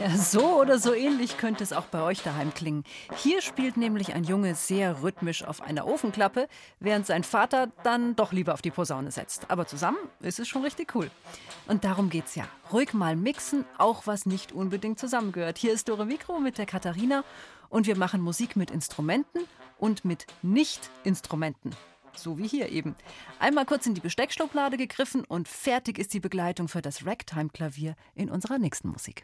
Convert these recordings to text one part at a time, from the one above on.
Ja, so oder so ähnlich könnte es auch bei euch daheim klingen. Hier spielt nämlich ein Junge sehr rhythmisch auf einer Ofenklappe, während sein Vater dann doch lieber auf die Posaune setzt. Aber zusammen ist es schon richtig cool. Und darum geht's ja. Ruhig mal mixen, auch was nicht unbedingt zusammengehört. Hier ist Dore Mikro mit der Katharina und wir machen Musik mit Instrumenten und mit Nicht-Instrumenten. So wie hier eben. Einmal kurz in die Besteckschublade gegriffen und fertig ist die Begleitung für das Ragtime-Klavier in unserer nächsten Musik.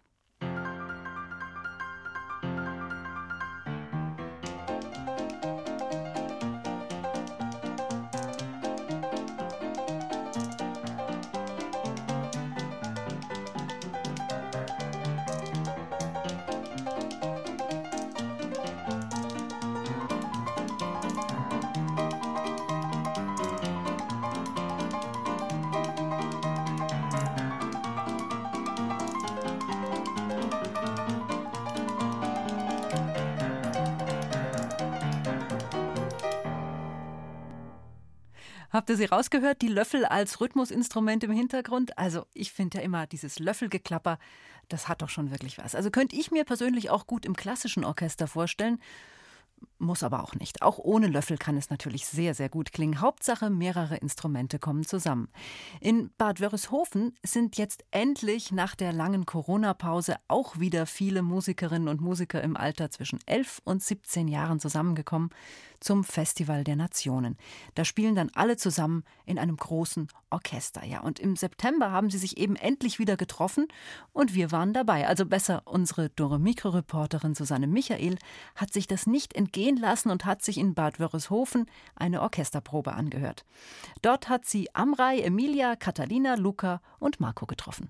Habt ihr sie rausgehört? Die Löffel als Rhythmusinstrument im Hintergrund? Also ich finde ja immer, dieses Löffelgeklapper, das hat doch schon wirklich was. Also könnte ich mir persönlich auch gut im klassischen Orchester vorstellen, muss aber auch nicht. Auch ohne Löffel kann es natürlich sehr, sehr gut klingen. Hauptsache, mehrere Instrumente kommen zusammen. In Bad Wörishofen sind jetzt endlich nach der langen Corona-Pause auch wieder viele Musikerinnen und Musiker im Alter zwischen 11 und 17 Jahren zusammengekommen zum Festival der Nationen. Da spielen dann alle zusammen in einem großen Orchester. Ja, und im September haben sie sich eben endlich wieder getroffen und wir waren dabei. Also besser, unsere Dore Mikro-Reporterin Susanne Michael hat sich das nicht entgehen lassen und hat sich in Bad Wörishofen eine Orchesterprobe angehört. Dort hat sie Amrei, Emilia, Catalina, Luca und Marco getroffen.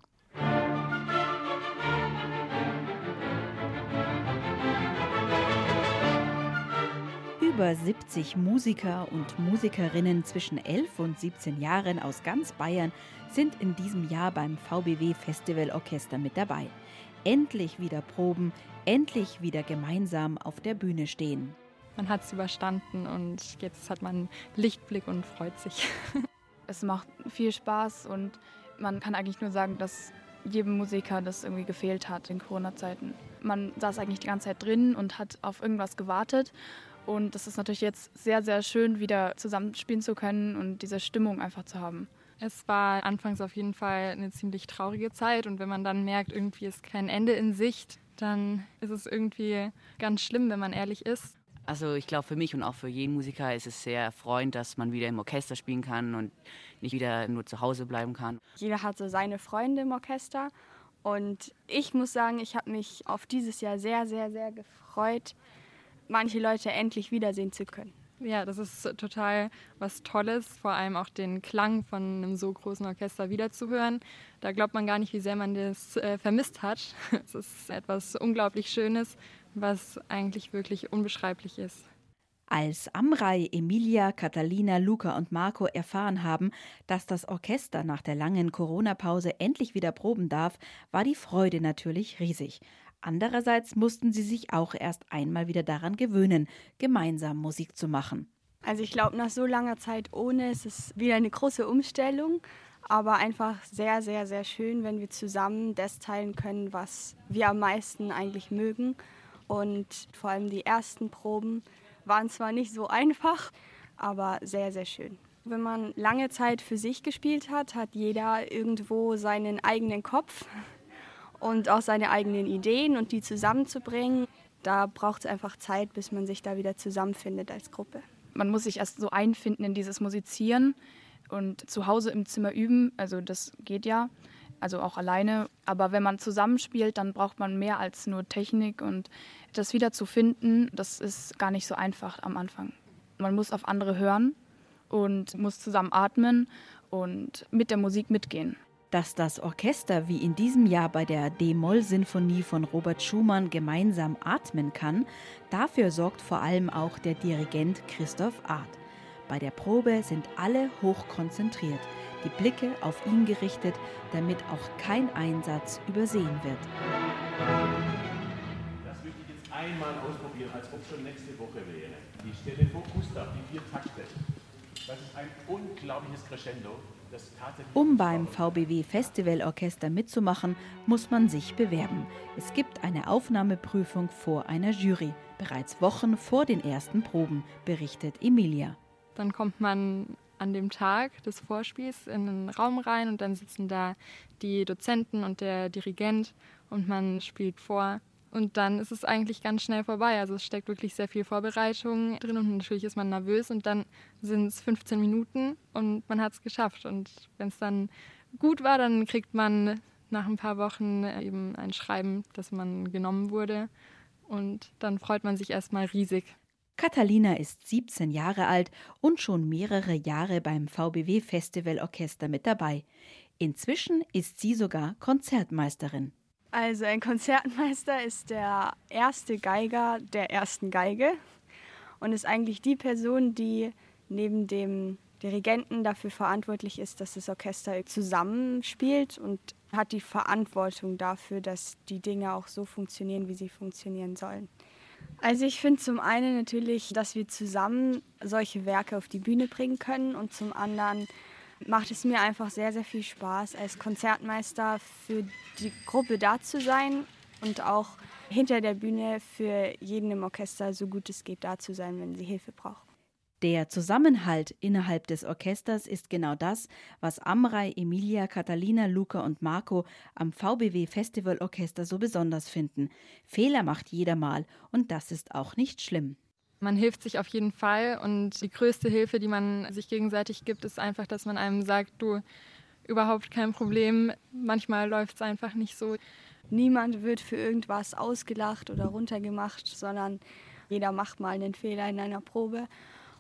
Über 70 Musiker und Musikerinnen zwischen 11 und 17 Jahren aus ganz Bayern sind in diesem Jahr beim VBW Festival Orchester mit dabei. Endlich wieder proben, endlich wieder gemeinsam auf der Bühne stehen. Man hat es überstanden und jetzt hat man Lichtblick und freut sich. Es macht viel Spaß und man kann eigentlich nur sagen, dass jedem Musiker das irgendwie gefehlt hat in Corona-Zeiten. Man saß eigentlich die ganze Zeit drin und hat auf irgendwas gewartet. Und das ist natürlich jetzt sehr, sehr schön, wieder zusammenspielen zu können und diese Stimmung einfach zu haben. Es war anfangs auf jeden Fall eine ziemlich traurige Zeit und wenn man dann merkt, irgendwie ist kein Ende in Sicht, dann ist es irgendwie ganz schlimm, wenn man ehrlich ist. Also ich glaube, für mich und auch für jeden Musiker ist es sehr erfreuend, dass man wieder im Orchester spielen kann und nicht wieder nur zu Hause bleiben kann. Jeder hat so seine Freunde im Orchester und ich muss sagen, ich habe mich auf dieses Jahr sehr, sehr, sehr gefreut, manche Leute endlich wiedersehen zu können. Ja, das ist total was Tolles, vor allem auch den Klang von einem so großen Orchester wiederzuhören. Da glaubt man gar nicht, wie sehr man das vermisst hat. Es ist etwas unglaublich Schönes, was eigentlich wirklich unbeschreiblich ist. Als Amrei, Emilia, Catalina, Luca und Marco erfahren haben, dass das Orchester nach der langen Corona-Pause endlich wieder proben darf, war die Freude natürlich riesig. Andererseits mussten sie sich auch erst einmal wieder daran gewöhnen, gemeinsam Musik zu machen. Also ich glaube, nach so langer Zeit ohne ist es wieder eine große Umstellung, aber einfach sehr, sehr, sehr schön, wenn wir zusammen das teilen können, was wir am meisten eigentlich mögen. Und vor allem die ersten Proben waren zwar nicht so einfach, aber sehr, sehr schön. Wenn man lange Zeit für sich gespielt hat, hat jeder irgendwo seinen eigenen Kopf und auch seine eigenen Ideen und die zusammenzubringen. Da braucht es einfach Zeit, bis man sich da wieder zusammenfindet als Gruppe. Man muss sich erst so einfinden in dieses Musizieren und zu Hause im Zimmer üben, also das geht ja, also auch alleine. Aber wenn man zusammenspielt, dann braucht man mehr als nur Technik und das wieder zu finden, das ist gar nicht so einfach am Anfang. Man muss auf andere hören und muss zusammen atmen und mit der Musik mitgehen. Dass das Orchester wie in diesem Jahr bei der D-Moll-Sinfonie von Robert Schumann gemeinsam atmen kann, dafür sorgt vor allem auch der Dirigent Christoph Arlt. Bei der Probe sind alle hoch konzentriert, die Blicke auf ihn gerichtet, damit auch kein Einsatz übersehen wird. Das würde ich jetzt einmal ausprobieren, als ob schon nächste Woche wäre. Ich stelle vor, Gustav, die 4 Takte. Das ist ein unglaubliches Crescendo. Um beim VBW Festivalorchester mitzumachen, muss man sich bewerben. Es gibt eine Aufnahmeprüfung vor einer Jury, bereits Wochen vor den ersten Proben, berichtet Emilia. Dann kommt man an dem Tag des Vorspiels in einen Raum rein und dann sitzen da die Dozenten und der Dirigent und man spielt vor. Und dann ist es eigentlich ganz schnell vorbei. Also es steckt wirklich sehr viel Vorbereitung drin und natürlich ist man nervös und dann sind es 15 Minuten und man hat es geschafft. Und wenn es dann gut war, dann kriegt man nach ein paar Wochen eben ein Schreiben, dass man genommen wurde und dann freut man sich erstmal riesig. Catalina ist 17 Jahre alt und schon mehrere Jahre beim VBW Festivalorchester mit dabei. Inzwischen ist sie sogar Konzertmeisterin. Also ein Konzertmeister ist der erste Geiger der ersten Geige und ist eigentlich die Person, die neben dem Dirigenten dafür verantwortlich ist, dass das Orchester zusammenspielt und hat die Verantwortung dafür, dass die Dinge auch so funktionieren, wie sie funktionieren sollen. Also ich finde zum einen natürlich, dass wir zusammen solche Werke auf die Bühne bringen können und zum anderen macht es mir einfach sehr, sehr viel Spaß, als Konzertmeister für die Gruppe da zu sein und auch hinter der Bühne für jeden im Orchester so gut es geht da zu sein, wenn sie Hilfe brauchen. Der Zusammenhalt innerhalb des Orchesters ist genau das, was Amrei, Emilia, Catalina, Luca und Marco am VBW Festivalorchester so besonders finden. Fehler macht jeder mal und das ist auch nicht schlimm. Man hilft sich auf jeden Fall und die größte Hilfe, die man sich gegenseitig gibt, ist einfach, dass man einem sagt, du, überhaupt kein Problem, manchmal läuft es einfach nicht so. Niemand wird für irgendwas ausgelacht oder runtergemacht, sondern jeder macht mal einen Fehler in einer Probe.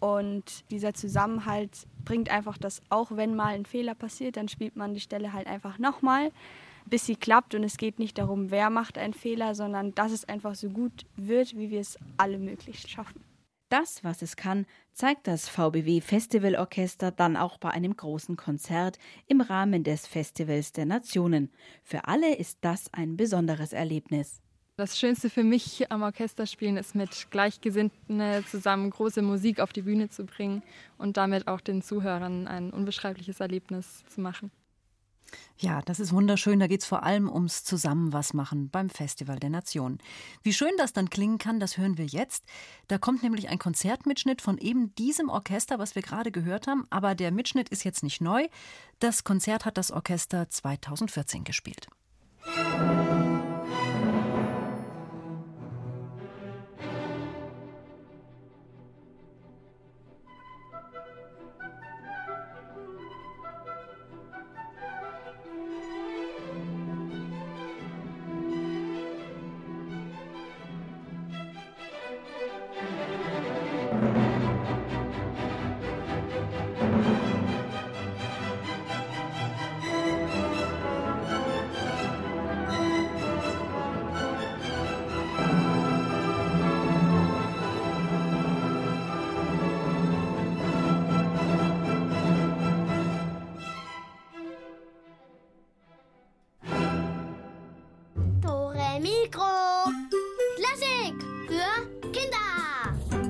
Und dieser Zusammenhalt bringt einfach das, auch wenn mal ein Fehler passiert, dann spielt man die Stelle halt einfach nochmal, bis sie klappt. Und es geht nicht darum, wer macht einen Fehler, sondern dass es einfach so gut wird, wie wir es alle möglichst schaffen. Das, was es kann, zeigt das VBW Festivalorchester dann auch bei einem großen Konzert im Rahmen des Festivals der Nationen. Für alle ist das ein besonderes Erlebnis. Das Schönste für mich am Orchesterspielen ist, mit Gleichgesinnten zusammen große Musik auf die Bühne zu bringen und damit auch den Zuhörern ein unbeschreibliches Erlebnis zu machen. Ja, das ist wunderschön. Da geht es vor allem ums Zusammen-was-machen beim Festival der Nationen. Wie schön das dann klingen kann, das hören wir jetzt. Da kommt nämlich ein Konzertmitschnitt von eben diesem Orchester, was wir gerade gehört haben. Aber der Mitschnitt ist jetzt nicht neu. Das Konzert hat das Orchester 2014 gespielt. Mikro. Klassik für Kinder.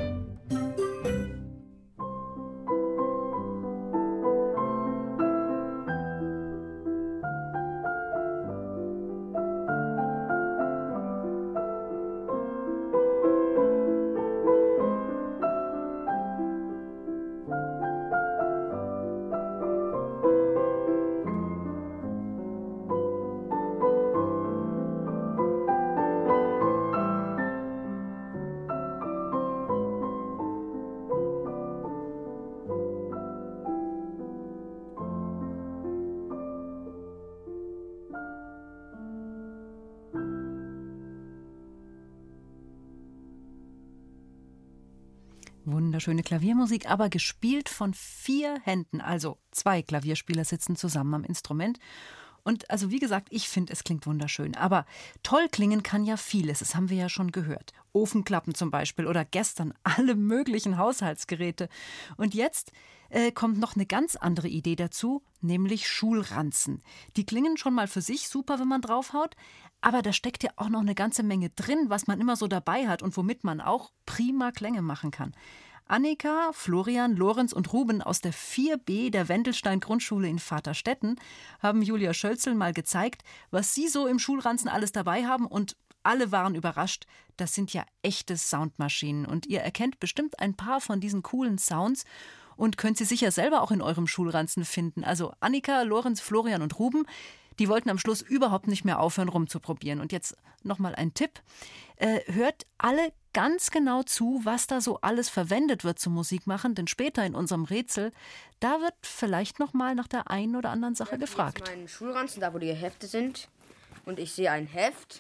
Wunderschöne Klaviermusik, aber gespielt von 4 Händen. Also 2 Klavierspieler sitzen zusammen am Instrument. Und also wie gesagt, ich finde, es klingt wunderschön. Aber toll klingen kann ja vieles, das haben wir ja schon gehört. Ofenklappen zum Beispiel oder gestern alle möglichen Haushaltsgeräte. Und jetzt kommt noch eine ganz andere Idee dazu, nämlich Schulranzen. Die klingen schon mal für sich super, wenn man draufhaut. Aber da steckt ja auch noch eine ganze Menge drin, was man immer so dabei hat und womit man auch prima Klänge machen kann. Annika, Florian, Lorenz und Ruben aus der 4B der Wendelstein-Grundschule in Vaterstetten haben Julia Schölzel mal gezeigt, was sie so im Schulranzen alles dabei haben, und alle waren überrascht. Das sind ja echte Soundmaschinen und ihr erkennt bestimmt ein paar von diesen coolen Sounds und könnt sie sicher selber auch in eurem Schulranzen finden. Also Annika, Lorenz, Florian und Ruben, die wollten am Schluss überhaupt nicht mehr aufhören, rumzuprobieren. Und jetzt nochmal ein Tipp. Hört alle ganz genau zu, was da so alles verwendet wird zum Musikmachen, denn später in unserem Rätsel, da wird vielleicht nochmal nach der einen oder anderen Sache gefragt. Ich habe meinen Schulranzen, da wo die Hefte sind, und ich sehe ein Heft.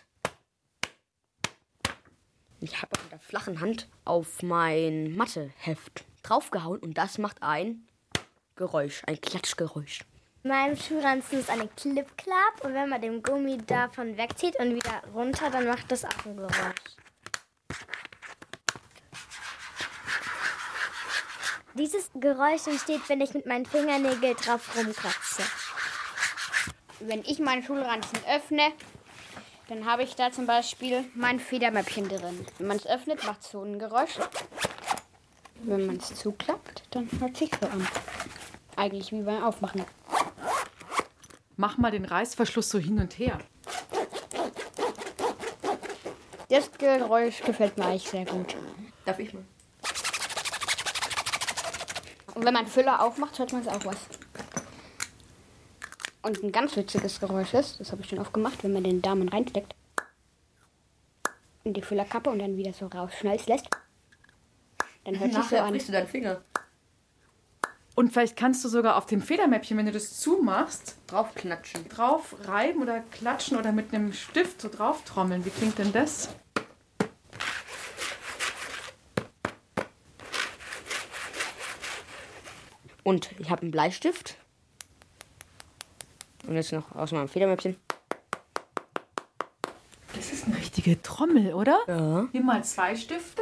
Ich habe mit der flachen Hand auf mein Matheheft draufgehauen und das macht ein Geräusch, ein Klatschgeräusch. In meinem Schulranzen ist eine Clip-Clap und wenn man den Gummi davon wegzieht und wieder runter, dann macht das auch ein Geräusch. Dieses Geräusch entsteht, wenn ich mit meinen Fingernägeln drauf rumkratze. Wenn ich meinen Schulranzen öffne, dann habe ich da zum Beispiel mein Federmäppchen drin. Wenn man es öffnet, macht es so ein Geräusch. Wenn man es zuklappt, dann hört sich so an. Eigentlich wie beim Aufmachen. Mach mal den Reißverschluss so hin und her. Das Geräusch gefällt mir eigentlich sehr gut. Darf ich mal? Und wenn man Füller aufmacht, hört man es auch was. Und ein ganz witziges Geräusch ist, das habe ich schon oft gemacht, wenn man den Daumen reinsteckt in die Füllerkappe und dann wieder so rausschneiden lässt. Dann hört sich so an. Brichst du deinen Finger? Und vielleicht kannst du sogar auf dem Federmäppchen, wenn du das zumachst, Draufklatschen. drauf reiben oder klatschen oder mit einem Stift so drauf trommeln. Wie klingt denn das? Und ich habe einen Bleistift. Und jetzt noch aus meinem Federmäppchen. Das ist eine richtige Trommel, oder? Ja. Nimm mal 2 Stifte.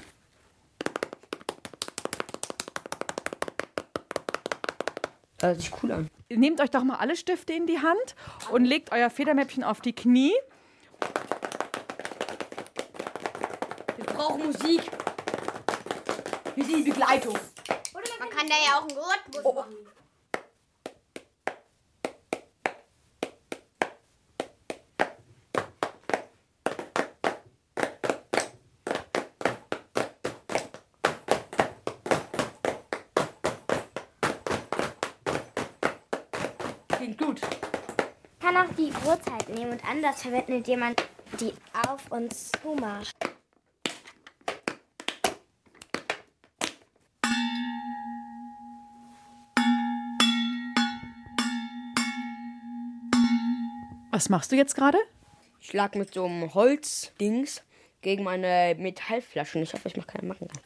Das hört sich cool an. Nehmt euch doch mal alle Stifte in die Hand und legt euer Federmäppchen auf die Knie. Wir brauchen Musik. Wir sind die Begleitung. Man kann da ja auch einen Rhythmus machen. Klingt gut. Man kann auch die Uhrzeit nehmen und anders verwenden, indem man die auf und zu macht. Was machst du jetzt gerade? Ich schlag mit so einem Holzdings gegen meine Metallflaschen. Ich hoffe, ich mache keine Macken.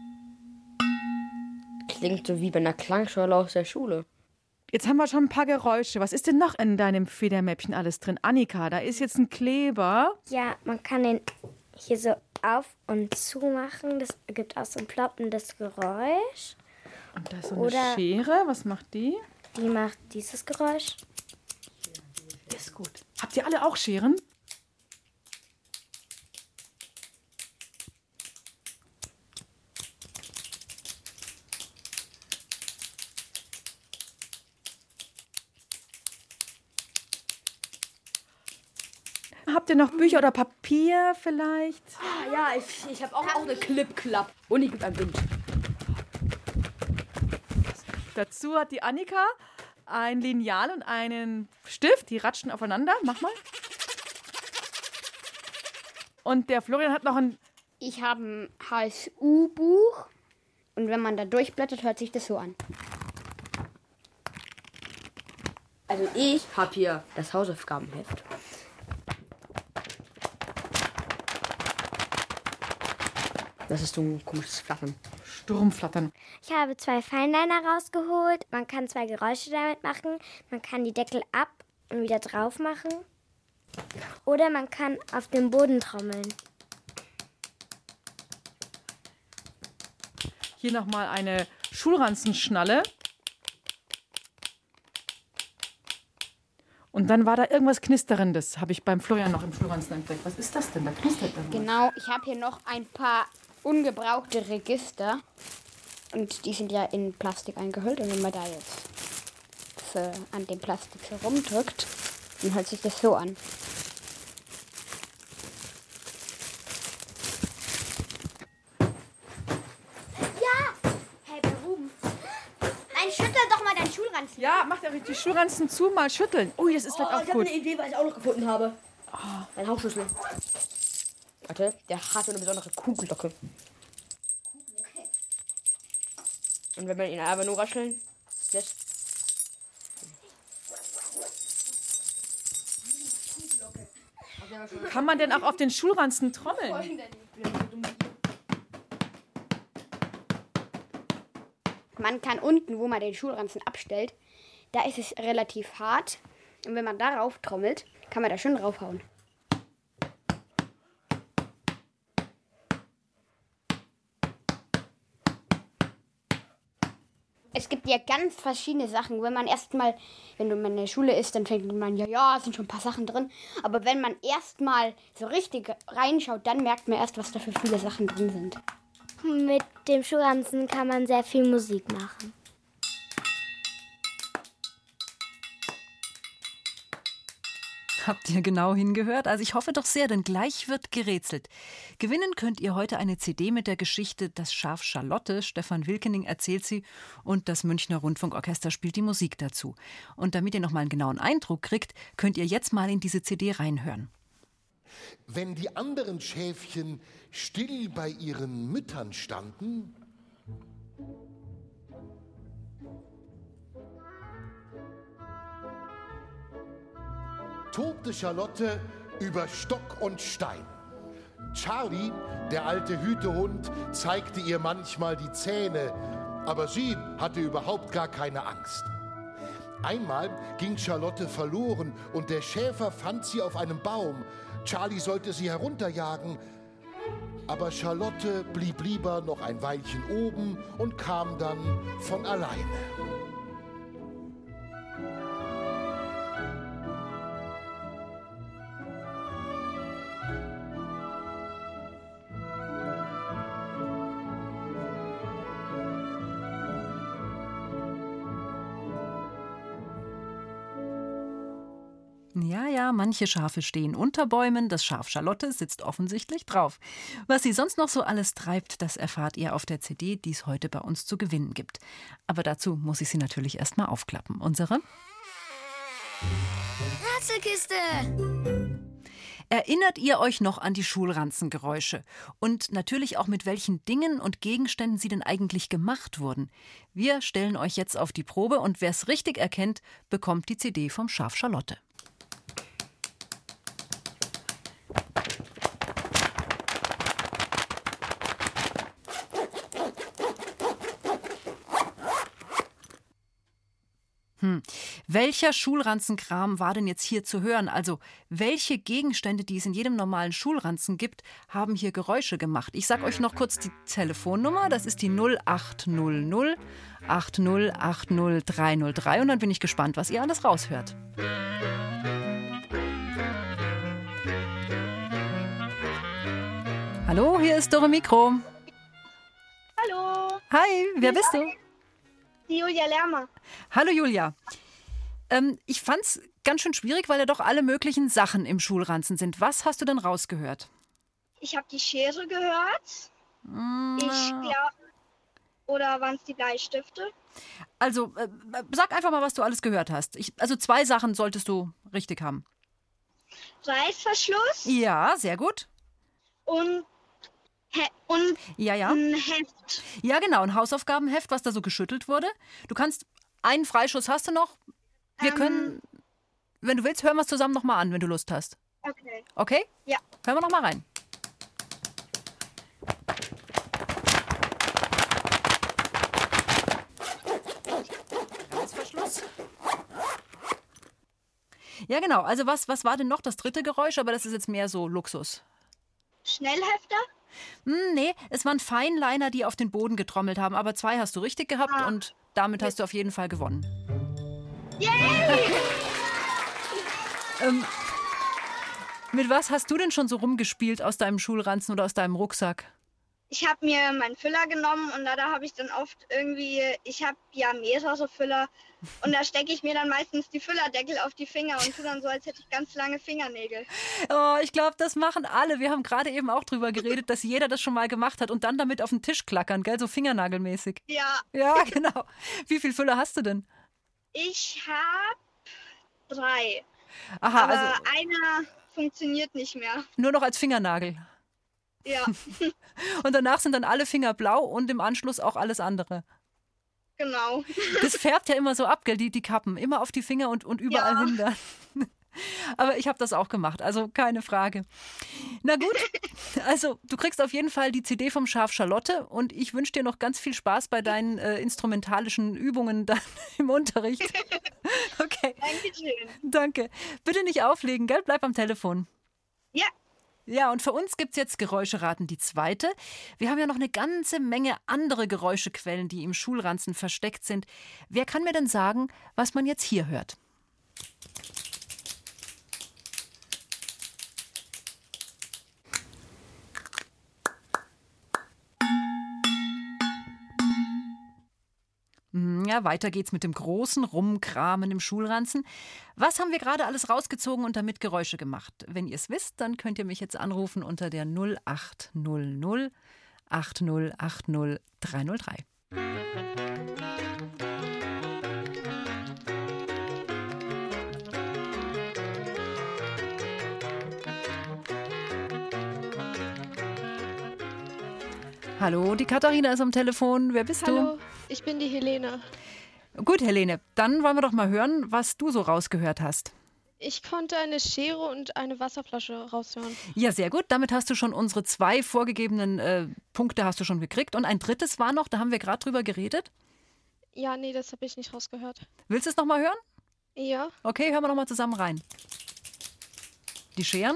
Klingt so wie bei einer Klangschale aus der Schule. Jetzt haben wir schon ein paar Geräusche. Was ist denn noch in deinem Federmäppchen alles drin? Annika, da ist jetzt ein Kleber. Ja, man kann den hier so auf und zu machen. Das gibt auch so ein ploppendes Geräusch. Und da ist so eine Schere. Was macht die? Die macht dieses Geräusch. Ist gut. Habt ihr alle auch Scheren? Habt ihr noch Bücher oder Papier vielleicht? Ja, ich habe auch eine Clip-Clap. Und die gibt einen Wind. Dazu hat die Annika ein Lineal und einen Stift. Die ratschen aufeinander. Mach mal. Und der Florian hat noch ein... Ich habe ein HSU-Buch und wenn man da durchblättert, hört sich das so an. Also ich habe hier das Hausaufgabenheft. Das ist so ein komisches Flattern. Sturmflattern. Ich habe 2 Feinliner rausgeholt. Man kann 2 Geräusche damit machen. Man kann die Deckel ab und wieder drauf machen. Oder man kann auf dem Boden trommeln. Hier nochmal eine Schulranzenschnalle. Und dann war da irgendwas Knisterndes, habe ich beim Florian noch im Schulranzen entdeckt. Was ist das denn? Da knistert irgendwas. Genau, ich habe hier noch ein paar ungebrauchte Register. Und die sind ja in Plastik eingehüllt. Und wenn man da jetzt an dem Plastik so rumdrückt, dann hört sich das so an. Schüttel doch mal deinen Schulranzen. Ja, mach die Schulranzen zu, mal schütteln. Ui, das ist vielleicht auch ich habe gut. eine Idee, was ich auch noch gefunden habe. Mein Hauptschlüssel. Warte, der hat so eine besondere Kuhglocke. Und wenn man ihn aber nur rascheln lässt. Kann man denn auch auf den Schulranzen trommeln? Man kann unten, wo man den Schulranzen abstellt, da ist es relativ hart. Und wenn man darauf trommelt, kann man da schön draufhauen. Es gibt ja ganz verschiedene Sachen. Wenn man erstmal, wenn man in der Schule ist, dann denkt man, ja, sind schon ein paar Sachen drin. Aber wenn man erstmal so richtig reinschaut, dann merkt man erst, was da für viele Sachen drin sind. Mit dem Schulranzen kann man sehr viel Musik machen. Habt ihr genau hingehört? Also ich hoffe doch sehr, denn gleich wird gerätselt. Gewinnen könnt ihr heute eine CD mit der Geschichte Das Schaf Charlotte. Stefan Wilkening erzählt sie und das Münchner Rundfunkorchester spielt die Musik dazu. Und damit ihr noch mal einen genauen Eindruck kriegt, könnt ihr jetzt mal in diese CD reinhören. Wenn die anderen Schäfchen still bei ihren Müttern standen, tobte Charlotte über Stock und Stein. Charlie, der alte Hütehund, zeigte ihr manchmal die Zähne, aber sie hatte überhaupt gar keine Angst. Einmal ging Charlotte verloren und der Schäfer fand sie auf einem Baum. Charlie sollte sie herunterjagen, aber Charlotte blieb lieber noch ein Weilchen oben und kam dann von alleine. Ja, manche Schafe stehen unter Bäumen, das Schaf Charlotte sitzt offensichtlich drauf. Was sie sonst noch so alles treibt, das erfahrt ihr auf der CD, die es heute bei uns zu gewinnen gibt. Aber dazu muss ich sie natürlich erst mal aufklappen. Unsere Rätselkiste! Erinnert ihr euch noch an die Schulranzengeräusche? Und natürlich auch, mit welchen Dingen und Gegenständen sie denn eigentlich gemacht wurden? Wir stellen euch jetzt auf die Probe und wer es richtig erkennt, bekommt die CD vom Schaf Charlotte. Welcher Schulranzenkram war denn jetzt hier zu hören? Also, welche Gegenstände, die es in jedem normalen Schulranzen gibt, haben hier Geräusche gemacht? Ich sage euch noch kurz die Telefonnummer. Das ist die 0800 8080 303. Und dann bin ich gespannt, was ihr alles raushört. Hallo, hier ist Dore Mikro. Hallo. Hi, wer bist du? Die Julia Lermer. Hallo Julia. Ich fand's ganz schön schwierig, weil ja doch alle möglichen Sachen im Schulranzen sind. Was hast du denn rausgehört? Ich habe die Schere gehört. Ich glaube, oder waren es die Bleistifte? Also, sag einfach mal, was du alles gehört hast. Also 2 Sachen solltest du richtig haben. Reißverschluss. Ja, sehr gut. Und ja. Ein Heft. Ja, genau, ein Hausaufgabenheft, was da so geschüttelt wurde. Du kannst, einen Freischuss hast du noch. Wir können, wenn du willst, hören wir es zusammen nochmal an, wenn du Lust hast. Okay. Okay? Ja. Hören wir nochmal rein. Reißverschluss. Ja, genau. Also was war denn noch das dritte Geräusch? Aber das ist jetzt mehr so Luxus. Schnellhefter? Nee, es waren Feinliner, die auf den Boden getrommelt haben. Aber 2 hast du richtig gehabt und damit hast du auf jeden Fall gewonnen. Yay! Mit was hast du denn schon so rumgespielt aus deinem Schulranzen oder aus deinem Rucksack? ich habe mir meinen Füller genommen und da habe ich dann oft irgendwie, ich habe ja mehrere Füller und da stecke ich mir dann meistens die Füllerdeckel auf die Finger und tue dann so, als hätte ich ganz lange Fingernägel. Oh, ich glaube, das machen alle. Wir haben gerade eben auch drüber geredet, dass jeder das schon mal gemacht hat und dann damit auf den Tisch klackern, gell? So fingernagelmäßig. Ja. Ja, genau. Wie viele Füller hast du denn? Ich habe 3. Aha, aber also einer funktioniert nicht mehr. nur noch als Fingernagel. Ja. Und danach sind dann alle Finger blau und im Anschluss auch alles andere. Genau. Das färbt ja immer so ab, gell, die Kappen. Immer auf die Finger und überall hin dann. Aber ich habe das auch gemacht, also keine Frage. Na gut, also du kriegst auf jeden Fall die CD vom Schaf Charlotte und ich wünsche dir noch ganz viel Spaß bei deinen instrumentalischen Übungen dann im Unterricht. Okay. Dankeschön. Danke. Bitte nicht auflegen, gell? Bleib am Telefon. Ja. Ja, und für uns gibt es jetzt Geräuscheraten die zweite. Wir haben ja noch eine ganze Menge andere Geräuschequellen, die im Schulranzen versteckt sind. Wer kann mir denn sagen, was man jetzt hier hört? Ja, weiter geht's mit dem großen Rumkramen im Schulranzen. Was haben wir gerade alles rausgezogen und damit Geräusche gemacht? Wenn ihr es wisst, dann könnt ihr mich jetzt anrufen unter der 0800 8080 303. Hallo, die Katharina ist am Telefon. Wer bist du? Hallo, ich bin die Helene. Gut, Helene, dann wollen wir doch mal hören, was du so rausgehört hast. Ich konnte eine Schere und eine Wasserflasche raushören. Ja, sehr gut. Damit hast du schon unsere 2 vorgegebenen Punkte hast du schon gekriegt. Und ein drittes war noch, da haben wir gerade drüber geredet. Ja, nee, das habe ich nicht rausgehört. Willst du es noch mal hören? Ja. Okay, hören wir noch mal zusammen rein. Die Scheren?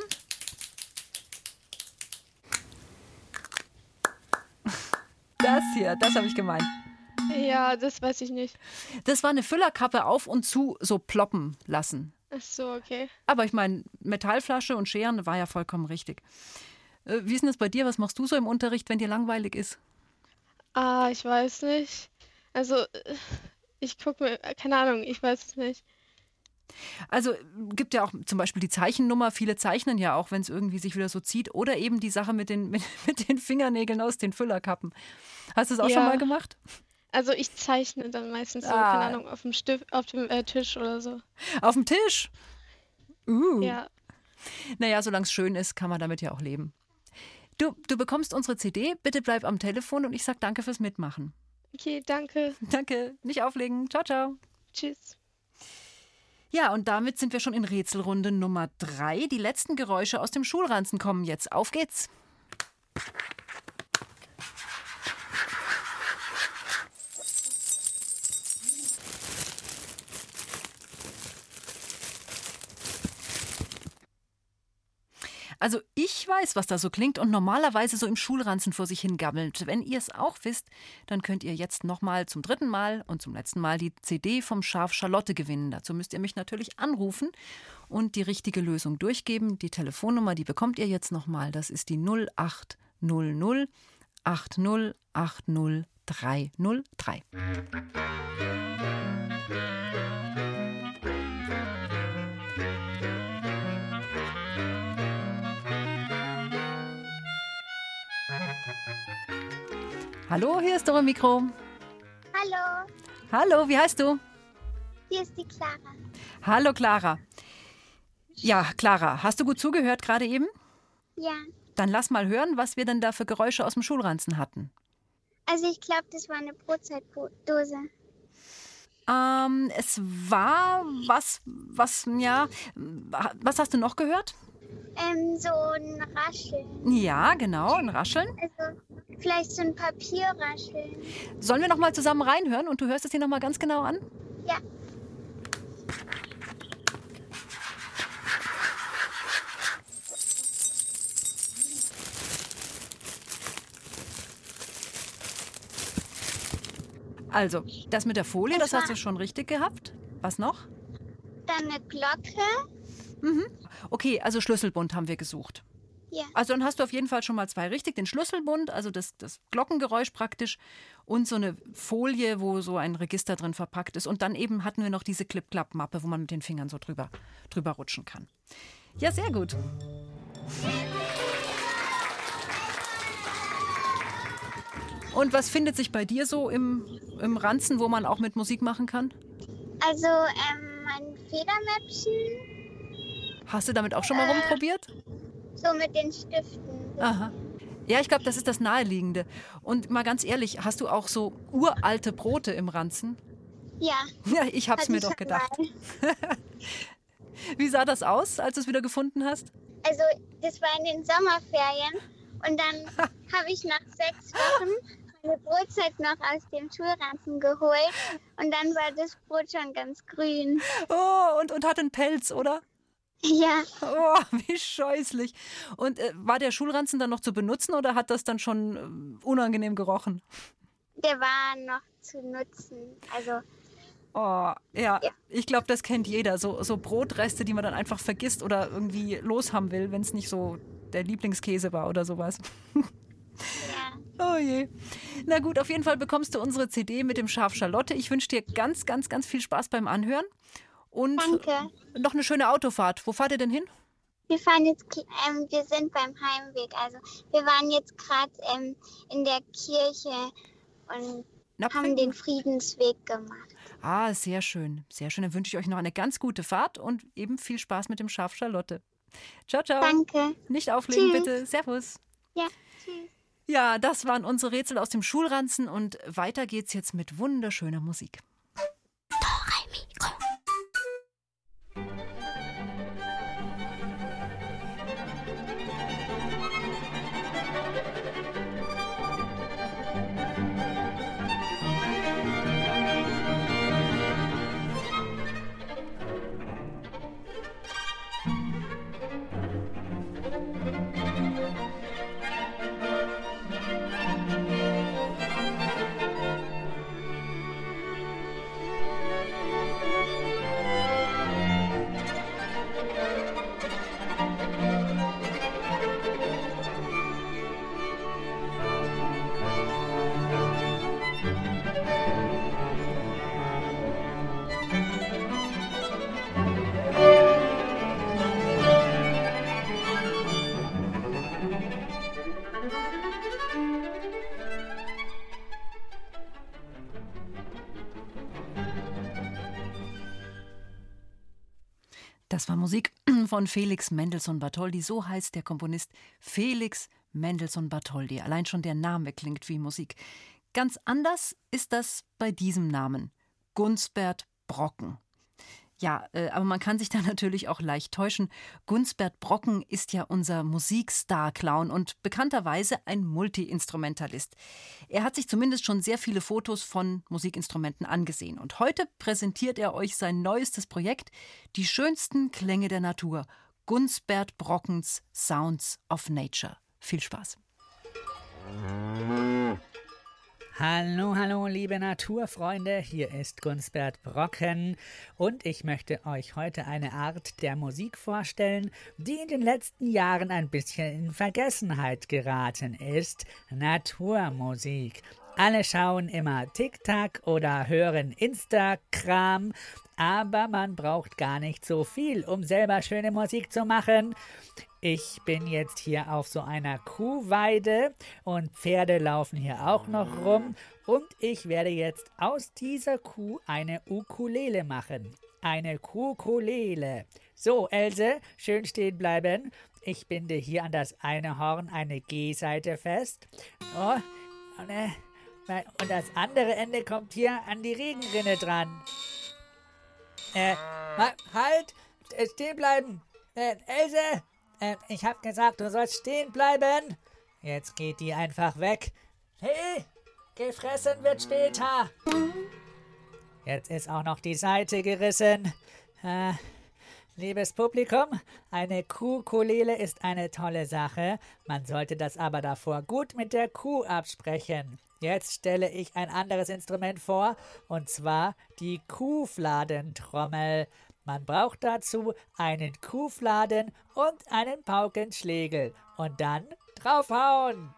Das hier, das habe ich gemeint. Ja, das weiß ich nicht. Das war eine Füllerkappe auf und zu so ploppen lassen. Ach so, okay. Aber ich meine, Metallflasche und Scheren war ja vollkommen richtig. Wie ist denn das bei dir? Was machst du so im Unterricht, wenn dir langweilig ist? Ich weiß nicht. Also, ich gucke mir, keine Ahnung, ich weiß es nicht. Also gibt ja auch zum Beispiel die Zeichennummer. Viele zeichnen ja auch, wenn es irgendwie sich wieder so zieht. Oder eben die Sache mit den Fingernägeln aus den Füllerkappen. Hast du es auch schon mal gemacht? Also ich zeichne dann meistens so, keine Ahnung, auf dem Tisch oder so. Auf dem Tisch? Ja. Naja, solange es schön ist, kann man damit ja auch leben. Du bekommst unsere CD. Bitte bleib am Telefon und ich sag danke fürs Mitmachen. Okay, danke. Danke. Nicht auflegen. Ciao, ciao. Tschüss. Ja, und damit sind wir schon in Rätselrunde Nummer 3. Die letzten Geräusche aus dem Schulranzen kommen jetzt. Auf geht's. Also ich weiß, was da so klingt und normalerweise so im Schulranzen vor sich hin gammelt. Wenn ihr es auch wisst, dann könnt ihr jetzt nochmal zum 3. Mal und zum letzten Mal die CD vom Schaf Charlotte gewinnen. Dazu müsst ihr mich natürlich anrufen und die richtige Lösung durchgeben. Die Telefonnummer, die bekommt ihr jetzt nochmal. Das ist die 0800 80 80 303. Hallo, hier ist eure Mikro. Hallo, Hallo, wie heißt du? hier ist die Clara. Hallo, Clara. Ja, Clara, hast du gut zugehört gerade eben? Ja, Dann lass mal hören, was wir denn da für Geräusche aus dem Schulranzen hatten. also ich glaube, das war eine Brotzeitdose. Es war was hast du noch gehört? So ein Rascheln. Ja, genau, ein Rascheln. Also vielleicht so ein Papierrascheln. Sollen wir noch mal zusammen reinhören und du hörst es hier noch mal ganz genau an? Ja. Also, das mit der Folie, das hast du schon richtig gehabt. Was noch? Dann eine Glocke. Mhm. Okay, also Schlüsselbund haben wir gesucht. Ja. Also dann hast du auf jeden Fall schon mal 2 richtig. Den Schlüsselbund, also das Glockengeräusch praktisch und so eine Folie, wo so ein Register drin verpackt ist. Und dann eben hatten wir noch diese Clip-Clap-Mappe, wo man mit den Fingern so drüber rutschen kann. Ja, sehr gut. Und was findet sich bei dir so im Ranzen, wo man auch mit Musik machen kann? Also mein Federmäppchen. Hast du damit auch schon mal rumprobiert? So mit den Stiften. Aha. Ja, ich glaube, das ist das Naheliegende. Und mal ganz ehrlich, hast du auch so uralte Brote im Ranzen? Ja. Ja, ich hab's mir doch gedacht. Wie sah das aus, als du es wieder gefunden hast? Also das war in den Sommerferien und dann habe ich nach 6 Wochen meine Brotzeit noch aus dem Schulranzen geholt und dann war das Brot schon ganz grün. Oh, und hat einen Pelz, oder? Ja. Oh, wie scheußlich. Und war der Schulranzen dann noch zu benutzen oder hat das dann schon unangenehm gerochen? Der war noch zu nutzen. Also. Oh, ja. Ich glaube, das kennt jeder. So Brotreste, die man dann einfach vergisst oder irgendwie loshaben will, wenn es nicht so der Lieblingskäse war oder sowas. Ja. Oh je. Na gut, auf jeden Fall bekommst du unsere CD mit dem Schaf Charlotte. Ich wünsche dir ganz, ganz, ganz viel Spaß beim Anhören. Und danke. Noch eine schöne Autofahrt. Wo fahrt ihr denn hin? Wir sind beim Heimweg. Also wir waren jetzt gerade in der Kirche und haben den Friedensweg gemacht. Ah, sehr schön. Sehr schön. Dann wünsche ich euch noch eine ganz gute Fahrt und eben viel Spaß mit dem Schaf Charlotte. Ciao, ciao. Danke. Nicht auflegen, Tschüss. bitte. Servus. Ja, tschüss. Ja, das waren unsere Rätsel aus dem Schulranzen und weiter geht's jetzt mit wunderschöner Musik. Das war Musik von Felix Mendelssohn Bartholdy. So heißt der Komponist Felix Mendelssohn Bartholdy. Allein schon der Name klingt wie Musik. Ganz anders ist das bei diesem Namen. Gunsbert Brocken. Ja, aber man kann sich da natürlich auch leicht täuschen. Gunsbert Brocken ist ja unser Musikstar-Clown und bekannterweise ein Multi-Instrumentalist. Er hat sich zumindest schon sehr viele Fotos von Musikinstrumenten angesehen. Und heute präsentiert er euch sein neuestes Projekt, die schönsten Klänge der Natur. Gunsbert Brockens Sounds of Nature. Viel Spaß. Hallo, liebe Naturfreunde, hier ist Gunsbert Brocken und ich möchte euch heute eine Art der Musik vorstellen, die in den letzten Jahren ein bisschen in Vergessenheit geraten ist, Naturmusik. Alle schauen immer TikTok oder hören Instagram, aber man braucht gar nicht so viel, um selber schöne Musik zu machen. Ich bin jetzt hier auf so einer Kuhweide und Pferde laufen hier auch noch rum und ich werde jetzt aus dieser Kuh eine Ukulele machen. Eine Kukulele. So, Else, schön stehen bleiben. Ich binde hier an das eine Horn eine G-Seite fest. Oh, und das andere Ende kommt hier an die Regenrinne dran. Halt! Stehen bleiben! Else! Ich hab gesagt, du sollst stehen bleiben. Jetzt geht die einfach weg. Hey, gefressen wird später. Jetzt ist auch noch die Seite gerissen. Liebes Publikum, eine Kukulele ist eine tolle Sache. Man sollte das aber davor gut mit der Kuh absprechen. Jetzt stelle ich ein anderes Instrument vor, und zwar die Kuhfladentrommel. Man braucht dazu einen Kuhfladen und einen Paukenschlägel. Und dann draufhauen.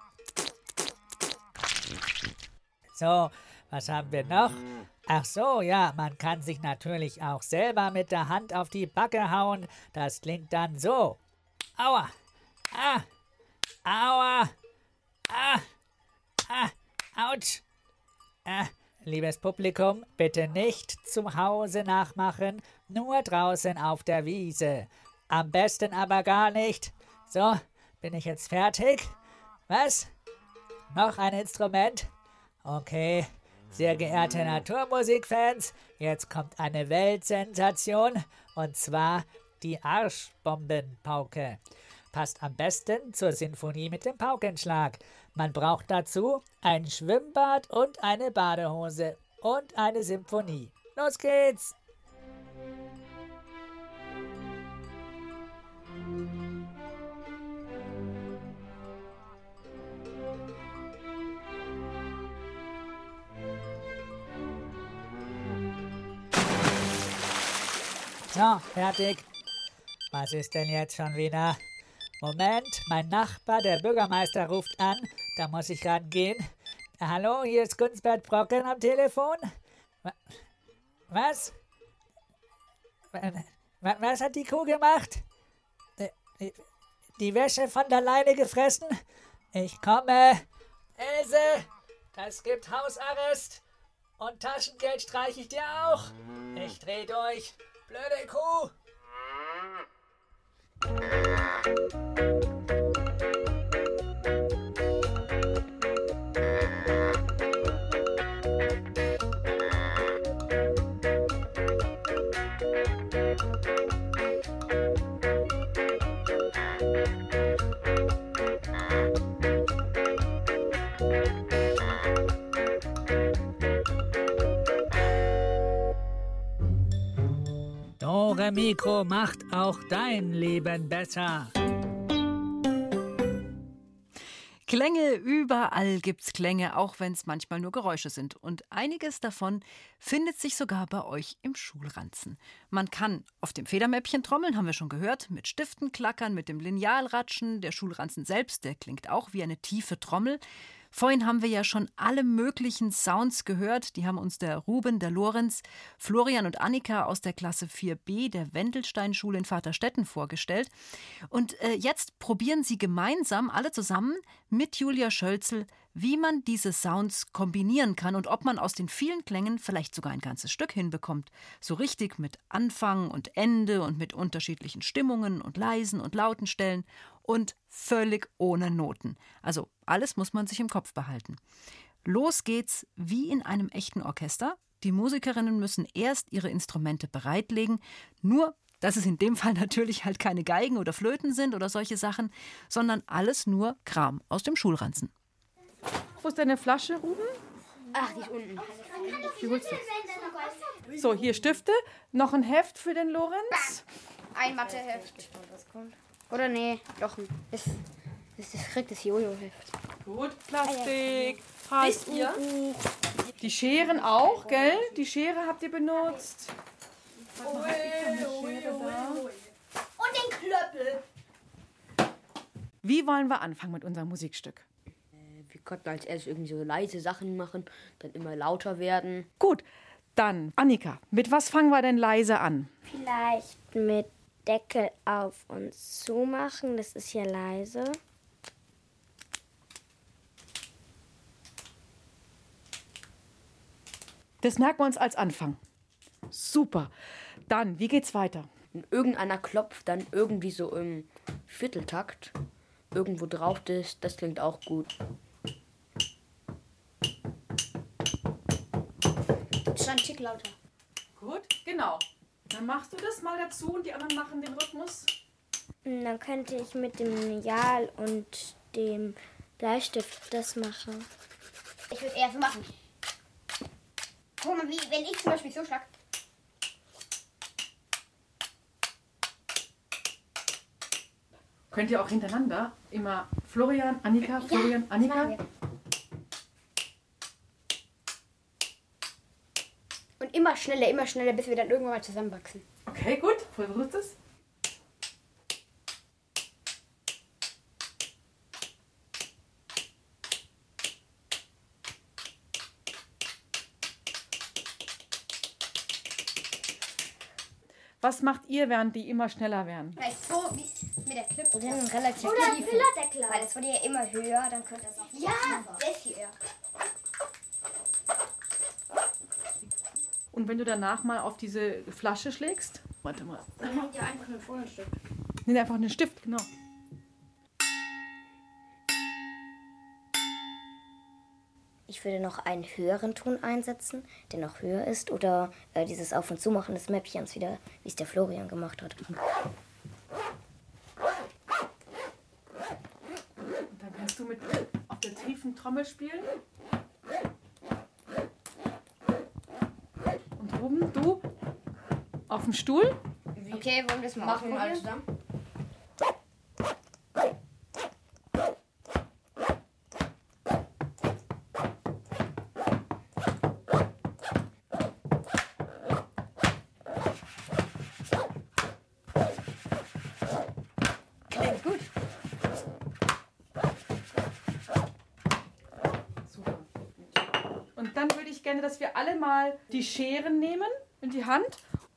So, was haben wir noch? Ach so, ja, man kann sich natürlich auch selber mit der Hand auf die Backe hauen. Das klingt dann so. Aua! Ah! Aua! Ah! Ah! Autsch! Liebes Publikum, bitte nicht zu Hause nachmachen, nur draußen auf der Wiese. Am besten aber gar nicht. So, bin ich jetzt fertig? Was? Noch ein Instrument? Okay. Sehr geehrte Naturmusikfans, jetzt kommt eine Weltsensation, und zwar die Arschbombenpauke. Passt am besten zur Sinfonie mit dem Paukenschlag. Man braucht dazu ein Schwimmbad und eine Badehose und eine Symphonie. Los geht's! So, fertig. Was ist denn jetzt schon wieder? Moment, mein Nachbar, der Bürgermeister, ruft an. Da muss ich rangehen. Hallo, hier ist Gunsbert Brocken am Telefon. Was? Was hat die Kuh gemacht? Die Wäsche von der Leine gefressen? Ich komme. Else, das gibt Hausarrest. Und Taschengeld streiche ich dir auch. Ich dreh durch. Blöde Kuh! Dore Mikro macht auch dein Leben besser. Klänge, überall gibt's Klänge, auch wenn es manchmal nur Geräusche sind. Und einiges davon findet sich sogar bei euch im Schulranzen. Man kann auf dem Federmäppchen trommeln, haben wir schon gehört, mit Stiften klackern, mit dem Lineal ratschen. Der Schulranzen selbst, der klingt auch wie eine tiefe Trommel. Vorhin haben wir ja schon alle möglichen Sounds gehört. Die haben uns der Ruben, der Lorenz, Florian und Annika aus der Klasse 4b der Wendelstein-Schule in Vaterstetten vorgestellt. Und jetzt probieren sie gemeinsam, alle zusammen, mit Julia Schölzel, wie man diese Sounds kombinieren kann und ob man aus den vielen Klängen vielleicht sogar ein ganzes Stück hinbekommt. So richtig mit Anfang und Ende und mit unterschiedlichen Stimmungen und leisen und lauten Stellen und völlig ohne Noten. Also alles muss man sich im Kopf behalten. Los geht's wie in einem echten Orchester. Die Musikerinnen müssen erst ihre Instrumente bereitlegen, nur dass es in dem Fall natürlich halt keine Geigen oder Flöten sind oder solche Sachen, sondern alles nur Kram aus dem Schulranzen. Wo ist deine Flasche, Ruben? Ach, die ist unten. Die holst du. So, hier Stifte. Noch ein Heft für den Lorenz. Ein Matheheft. Oder nee, doch. Das kriegt das Jojo-Heft. Gut, Plastik. Wisst ihr? Die Scheren auch, gell? Die Schere habt ihr benutzt. Und den Klöppel. Wie wollen wir anfangen mit unserem Musikstück? Wir konnten als erstes irgendwie so leise Sachen machen, dann immer lauter werden. Gut, dann Annika, mit was fangen wir denn leise an? Vielleicht mit Deckel auf und zu machen, das ist ja leise. Das merken wir uns als Anfang. Super. Dann, wie geht's weiter? Und irgendeiner klopft dann irgendwie so im Vierteltakt irgendwo drauf, das klingt auch gut. Schon ein Tick lauter. Gut, genau. Dann machst du das mal dazu und die anderen machen den Rhythmus. Dann könnte ich mit dem Lineal und dem Bleistift das machen. Ich würde eher so machen. Guck mal, wie wenn ich zum Beispiel so schlag. Könnt ihr auch hintereinander immer Florian, Annika, Florian, Annika. Und immer schneller, bis wir dann irgendwann mal zusammenwachsen. Okay. Okay, gut. Versucht es. Was macht ihr, während die immer schneller werden? Vielleicht so wie mit der Klippe. Und dann relativ Oder tief. Füllerdeckel. Weil das wurde ja immer höher, dann könnte das auch Ja, sehr viel eher. Und wenn du danach mal auf diese Flasche schlägst, warte mal. Dann habt ihr einfach einen Vorderstift. Nimm einfach einen Stift, genau. Ich würde noch einen höheren Ton einsetzen, der noch höher ist. Oder dieses Auf- und Zumachen des Mäppchens wieder, wie es der Florian gemacht hat. Und dann kannst du mit auf der tiefen Trommel spielen. Und oben du auf dem Stuhl. Okay, wollen wir es mal machen alle zusammen? Klingt gut. Super. Und dann würde ich gerne, dass wir alle mal die Scheren nehmen in die Hand.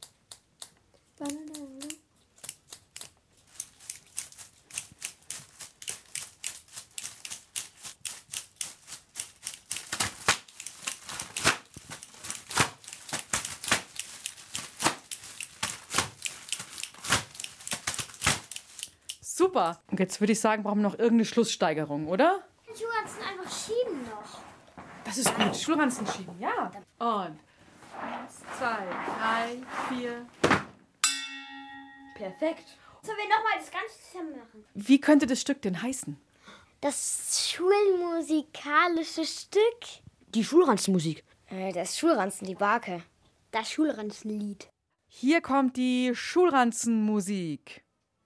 Super. Und jetzt würde ich sagen, brauchen wir noch irgendeine Schlusssteigerung, oder? Den Schulranzen einfach schieben noch. Das ist gut. Schulranzen schieben, ja. Und 1, 2, 3, 4. Perfekt. Sollen wir nochmal das Ganze zusammen machen? Wie könnte das Stück denn heißen? Das schulmusikalische Stück. Die Schulranzenmusik. Das Schulranzen, die Barke. Das Schulranzenlied. Hier kommt die Schulranzenmusik.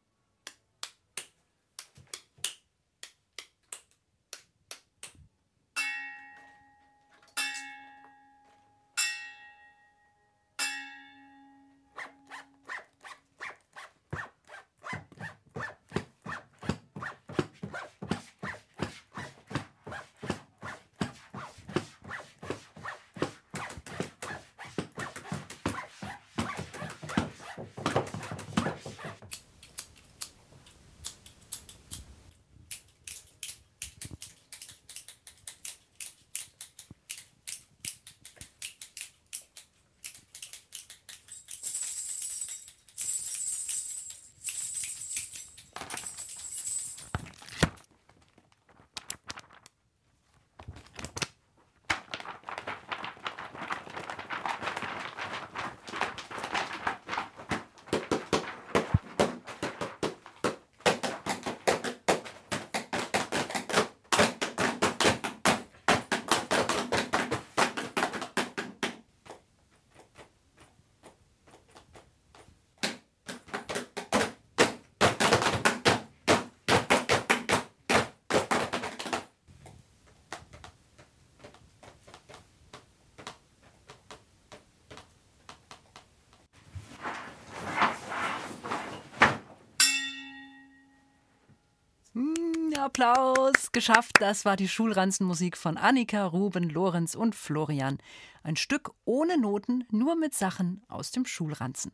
Applaus, geschafft. Das war die Schulranzenmusik von Annika, Ruben, Lorenz und Florian. Ein Stück ohne Noten, nur mit Sachen aus dem Schulranzen.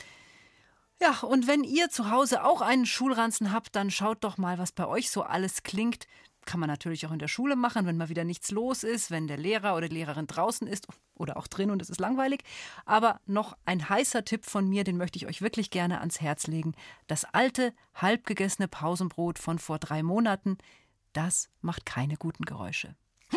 Ja, und wenn ihr zu Hause auch einen Schulranzen habt, dann schaut doch mal, was bei euch so alles klingt. Kann man natürlich auch in der Schule machen, wenn mal wieder nichts los ist, wenn der Lehrer oder die Lehrerin draußen ist oder auch drin und es ist langweilig. Aber noch ein heißer Tipp von mir, den möchte ich euch wirklich gerne ans Herz legen. Das alte, halbgegessene Pausenbrot von vor 3 Monaten, das macht keine guten Geräusche.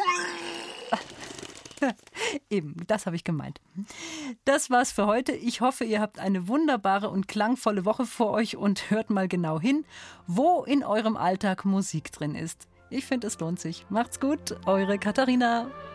Eben, das habe ich gemeint. Das war's für heute. Ich hoffe, ihr habt eine wunderbare und klangvolle Woche vor euch und hört mal genau hin, wo in eurem Alltag Musik drin ist. Ich finde, es lohnt sich. Macht's gut, eure Katharina.